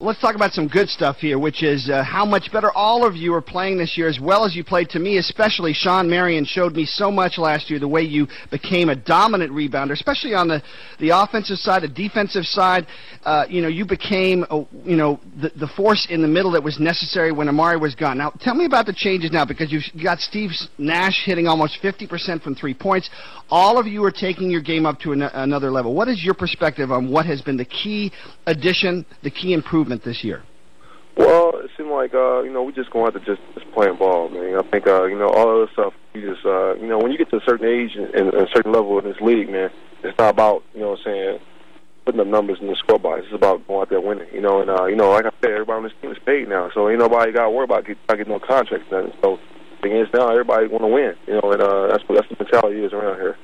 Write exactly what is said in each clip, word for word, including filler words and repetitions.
let's talk about some good stuff here, which is uh, how much better all of you are playing this year, as well as you played. To me, especially, Shawn Marion showed me so much last year, the way you became a dominant rebounder, especially on the, the offensive side, the defensive side. Uh, you know, you became, a, you know, the, the force in the middle that was necessary when Amari was gone. Now, tell me about the changes now, because you've got Steve Nash hitting almost fifty percent from three points. All of you are taking your game up to an, another level. What is your perspective on what has been the key addition, the key improvement this year? Well, it seemed like, uh, you know, we just going to have to just, just playing ball, man. I think, uh, you know, all of this stuff, you just, uh, you know, when you get to a certain age and, and a certain level in this league, man, it's not about, you know what I'm saying, putting up numbers in the scoreboard. It's about going out there winning, you know. And, uh, you know, like I said, everybody on this team is paid now, so ain't nobody got to worry about getting get no contracts or nothing. So, the thing is now, everybody want to win, you know, and uh, that's what that's the mentality is around here.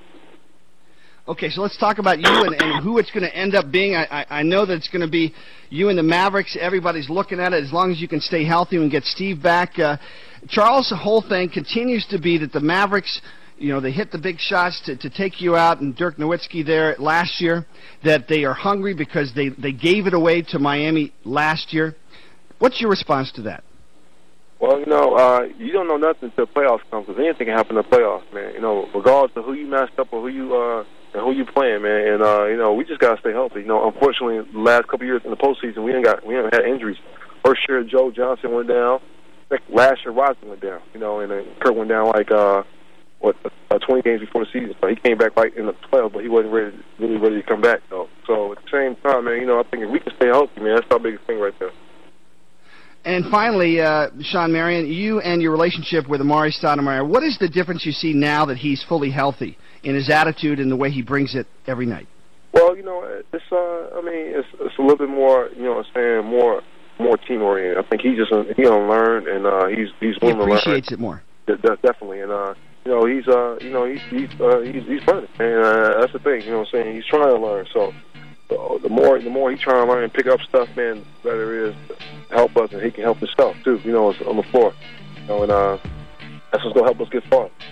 Okay, so let's talk about you and, and who it's going to end up being. I, I, I know that it's going to be you and the Mavericks. Everybody's looking at it. As long as you can stay healthy and get Steve back. Uh, Charles, the whole thing continues to be that the Mavericks, you know, they hit the big shots to, to take you out, and Dirk Nowitzki there last year, that they are hungry because they, they gave it away to Miami last year. What's your response to that? Well, you know, uh, you don't know nothing until playoffs come, because anything can happen in the playoffs, man. You know, regardless of who you matched up or who you uh, and who you playing, man. And uh, you know, we just gotta stay healthy. You know, unfortunately, the last couple of years in the postseason, we ain't got we haven't had injuries. First year, Joe Johnson went down. Last year, Rodman went down. You know, and uh, Kurt went down like uh, what uh, twenty games before the season. So he came back right in the playoffs, but he wasn't ready, really ready to come back though. So at the same time, man, you know, I think if we can stay healthy, man, that's our biggest thing right there. And finally, uh, Shawn Marion, you and your relationship with Amari Stoudemire, what is the difference you see now that he's fully healthy in his attitude and the way he brings it every night? Well, you know, it's uh, I mean, it's it's a little bit more, you know what I'm saying, more more team oriented. I think he just he gonna learn, and uh, he's he's willing to learn. He appreciates it more. De- de- definitely, and uh, you know, he's uh, you know, he's he's uh, he's he's learning, and uh, that's the thing. You know what I'm saying? He's trying to learn. So, so the more the more he's trying to learn and pick up stuff, man, the better it is to help us, and he can help himself too. You know, on the floor. You know, and uh, that's what's gonna help us get far.